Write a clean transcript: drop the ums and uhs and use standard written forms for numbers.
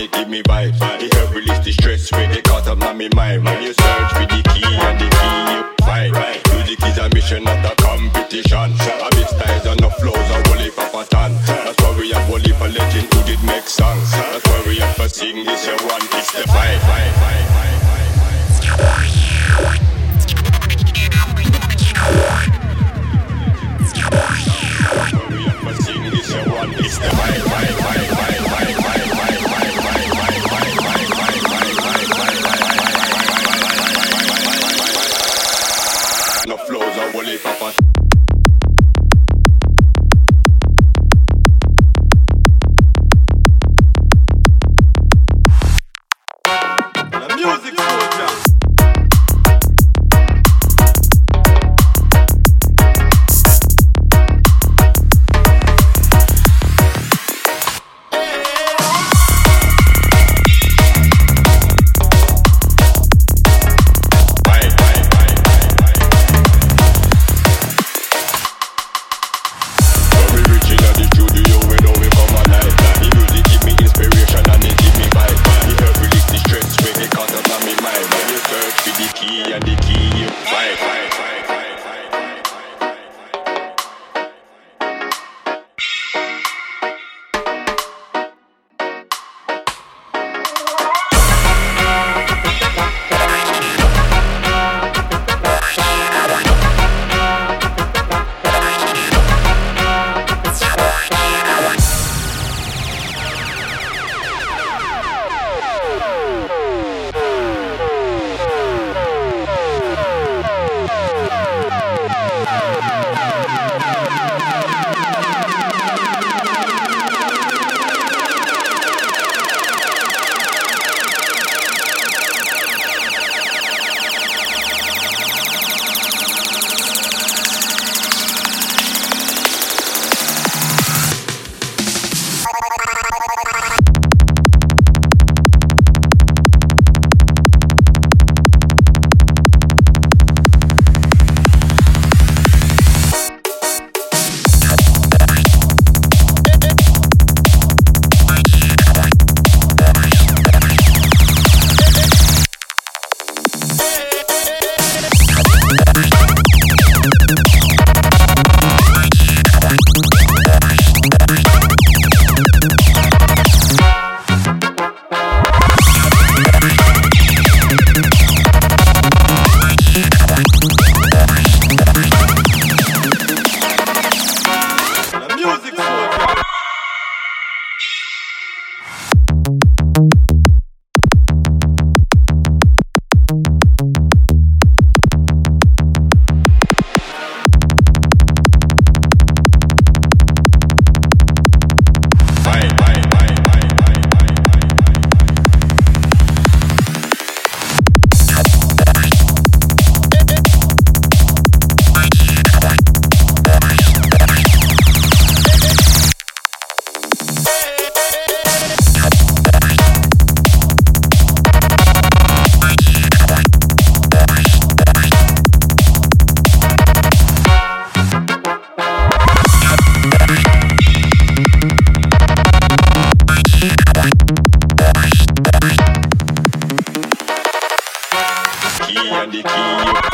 it give me vibes. It help release the stress when they caught up on me mind. When you search for the key and the key you find. Music is a mission, not a competition. A bit styles and no flows, a whole heap of pattern. That's why we have whole heap of legend who did make songs. That's why we have to sing this year one, it's the vibe. It's the vibe. No flows are wholly papa. The music soldier. And the key you fight. Key and the key.